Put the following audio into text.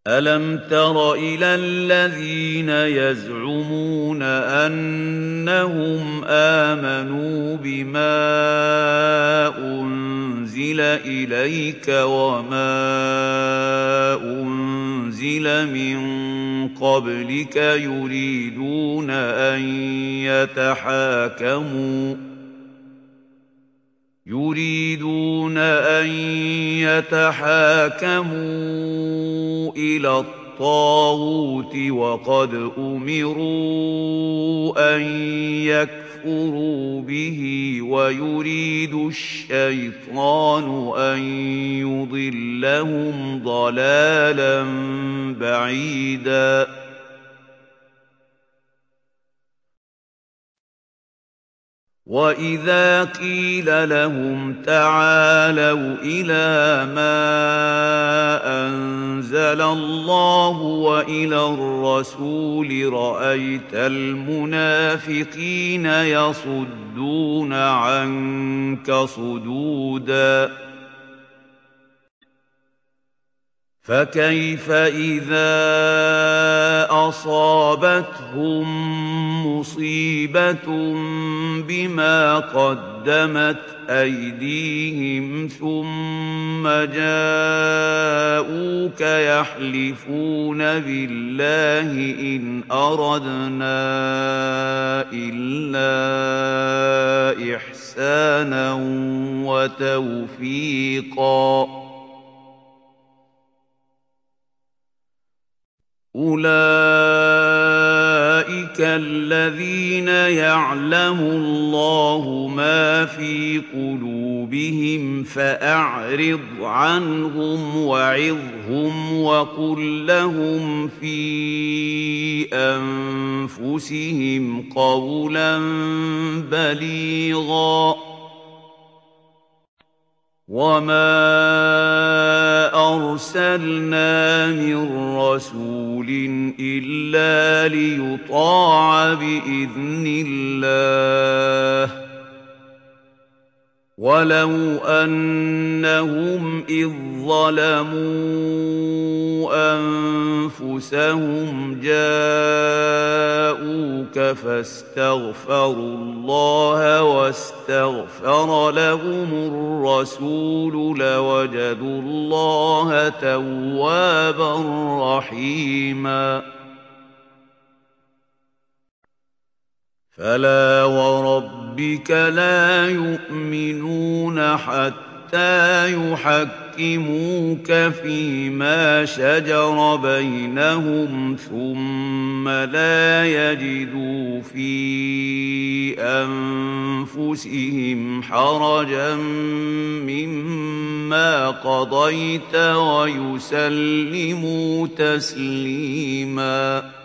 أَلَمْ تَرَ إِلَى الَّذِينَ يَزْعُمُونَ أَنَّهُمْ آمَنُوا بِمَا أُنزِلَ إِلَيْكَ وَمَا أُنزِلَ مِن قَبْلِكَ يُرِيدُونَ أن يتحاكموا إلى الطاغوت وقد أمروا أن يكفروا به ويريد الشيطان أن يضلهم ضلالا بعيدا وَإِذَا قِيلَ لَهُمْ تَعَالَوْا إِلَىٰ مَا أَنزَلَ اللَّهُ وَإِلَى الرَّسُولِ رَأَيْتَ الْمُنَافِقِينَ يَصُدُّونَ عَنكَ صُدُودًا فَكَيْفَ إِذَا أَصَابَتْهُم مُّصِيبَةٌ بِمَا قَدَّمَتْ أَيْدِيهِمْ ثُمَّ جَاءُوكَ يَحْلِفُونَ بِاللَّهِ إِنْ أَرَدْنَا إِلَّا إِحْسَانًا وَتَوْفِيقًا أُولَئِكَ الَّذِينَ يَعْلَمُ اللَّهُ مَا فِي قُلُوبِهِمْ فَأَعْرِضْ عَنْهُمْ وَعِظْهُمْ وَقُل لَّهُمْ فِي أَنفُسِهِمْ قَوْلًا بَلِيغًا وَمَا أَرْسَلْنَا مِن رَّسُولٍ إِلَّا لِيُطَاعَ بِإِذْنِ اللَّهِ وَلَوْ أَنَّهُمْ إِذ ظَّلَمُوا أَنفُسَهُمْ جَاءُوكَ فَاسْتَغْفَرُوا اللَّهَ وَاسْتَغْفَرَ لَهُمُ الرَّسُولُ لَوَجَدُوا اللَّهَ تَوَّابًا رَّحِيمًا فَلَا وَرَبِّكَ لَا يُؤْمِنُونَ حَتَّىٰ يُحَكِّمُوكَ فِيمَا شَجَرَ بَيْنَهُمْ ثُمَّ لَا يَجِدُوا فِي أَنفُسِهِمْ حَرَجًا مِّمَّا قَضَيْتَ وَيُسَلِّمُوا تَسْلِيمًا